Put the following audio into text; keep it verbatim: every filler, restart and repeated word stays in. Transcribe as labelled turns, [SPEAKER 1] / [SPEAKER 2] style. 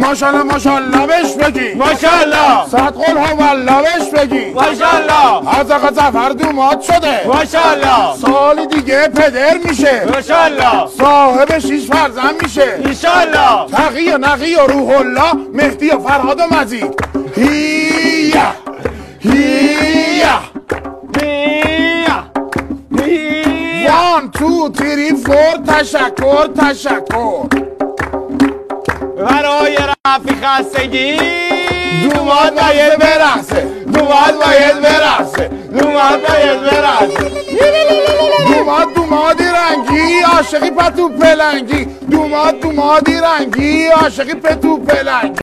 [SPEAKER 1] ماشالله ماشالله بهش بگی
[SPEAKER 2] ماشالله
[SPEAKER 1] صد قول ها والله بهش بگی
[SPEAKER 2] ماشالله
[SPEAKER 1] از آقا زفر دومات شده
[SPEAKER 2] ماشالله
[SPEAKER 1] سالی دیگه پدر میشه
[SPEAKER 2] ماشالله
[SPEAKER 1] صاحب شیش فرزند میشه
[SPEAKER 2] انشالله
[SPEAKER 1] تقی و نقی و روح الله مهدی و فرهاد و مزید هیه هیه
[SPEAKER 2] هیا هیا
[SPEAKER 1] وان تو تیری فور تشکر تشکر
[SPEAKER 2] برای رفی خستگی
[SPEAKER 1] دوماد باید برقصه
[SPEAKER 2] دوماد باید برقصه دوماد باید برقصه
[SPEAKER 1] دوماد دومادی رنگی عاشقی پتو پلنگی دوماد دومادی رنگی عاشقی پتو پلنگی